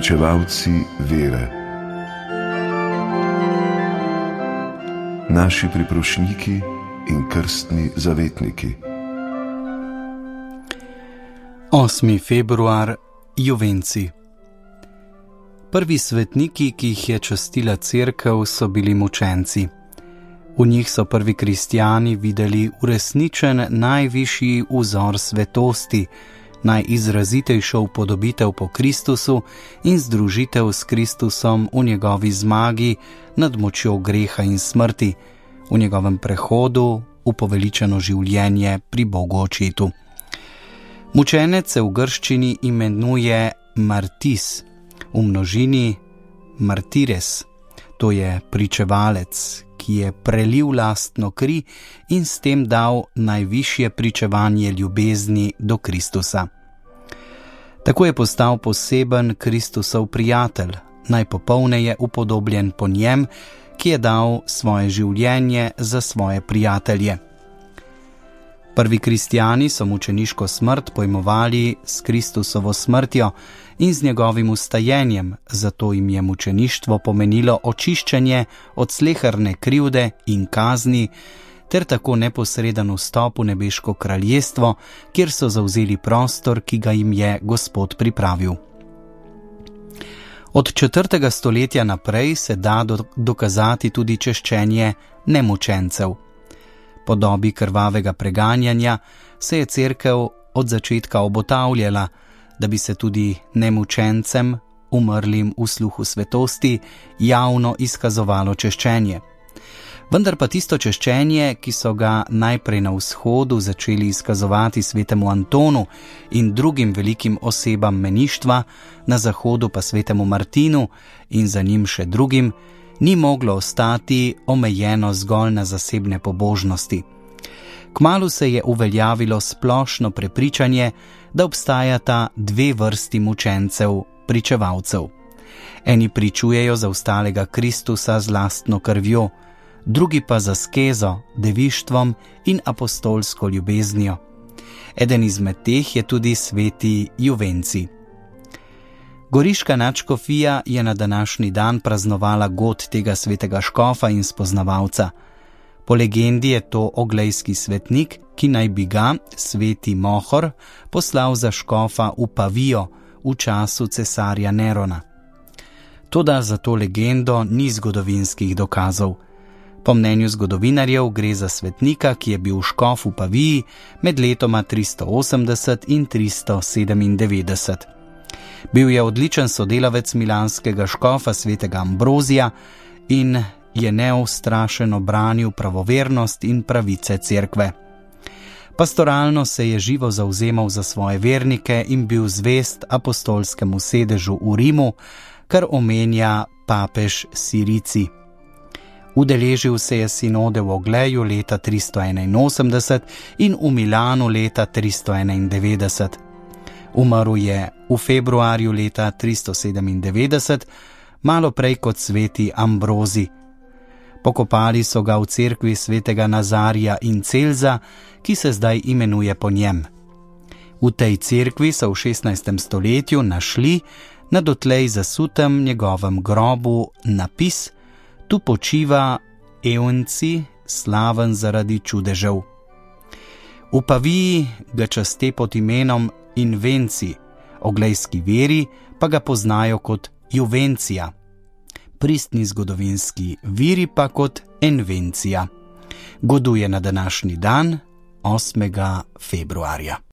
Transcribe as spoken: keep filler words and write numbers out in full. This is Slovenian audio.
pričevalci vere, naši priprošniki in krstni zavetniki. osmi februar, Juvenci. Prvi svetniki, ki jih je častila cerkev, so bili mučenci. V njih so prvi kristjani videli uresničen najvišji vzor svetosti, najizrazitejšo upodobitev po Kristusu in združitev s Kristusom v njegovi zmagi nad močjo greha in smrti, v njegovem prehodu v poveličeno življenje pri Bogu Očetu. Mučenec se v grščini imenuje martis, v množini martires, to je pričevalec, ki je prelil lastno kri in s tem dal najvišje pričevanje ljubezni do Kristusa. Tako je postal poseben Kristusov prijatelj, najpopolneje upodobljen po njem, ki je dal svoje življenje za svoje prijatelje. Prvi kristjani so mučeniško smrt pojmovali s Kristusovo smrtjo in z njegovim ustajenjem, zato jim je mučeništvo pomenilo očiščenje od sleherne krivde in kazni ter tako neposreden vstop v nebeško kraljestvo, kjer so zavzeli prostor, ki ga jim je Gospod pripravil. Od četrtega stoletja naprej se da dokazati tudi češčenje nemučencev. Po dobi krvavega preganjanja se je cerkev od začetka obotavljala, da bi se tudi nemučencem, umrlim v sluhu svetosti, javno izkazovalo češčenje. Vendar pa tisto češčenje, ki so ga najprej na vzhodu začeli izkazovati svetemu Antonu in drugim velikim osebam meništva, na zahodu pa svetemu Martinu in za njim še drugim, ni moglo ostati omejeno zgolj na zasebne pobožnosti. Kmalu se je uveljavilo splošno prepričanje, da obstajata dve vrsti mučencev, pričevalcev. Eni pričujejo za ostalega Kristusa z lastno krvjo, drugi pa za askezo, devištvom in apostolsko ljubeznijo. Eden izmed teh je tudi sveti Juvenci. Goriška nadškofija je na današnji dan praznovala god tega svetega škofa in spoznavalca. Po legendi je to oglejski svetnik, ki naj bi ga, sveti Mohor, poslal za škofa v Pavijo v času cesarja Nerona. Toda za to legendo ni zgodovinskih dokazov. Po mnenju zgodovinarjev gre za svetnika, ki je bil škof v Paviji med letoma tristo osemdeset in tristo sedemindevetdeset. Bil je odličen sodelavec milanskega škofa svetega Ambrozija in je neustrašeno branil pravovernost in pravice cerkve. Pastoralno se je živo zavzemal za svoje vernike in bil zvest apostolskemu sedežu v Rimu, kar omenja papež Sirici. Udeležil se je sinode v Ogleju leta tristo enainosemdeset in v Milanu leta tristo enaindevetdeset. Umrl je v februarju leta tristo sedemindevetdeset, malo prej kot sveti Ambrozi. Pokopali so ga v cerkvi svetega Nazarija in Celza, ki se zdaj imenuje po njem. V tej cerkvi so v šestnajstem stoletju našli na dotlej zasutem njegovem grobu napis: Tu počiva Eunci, slaven zaradi čudežev. V Paviji ga časte pod imenom Invenci, oglejski veri pa ga poznajo kot Juvencija, pristni zgodovinski viri pa kot Envencija. Goduje na današnji dan, osmega februarja.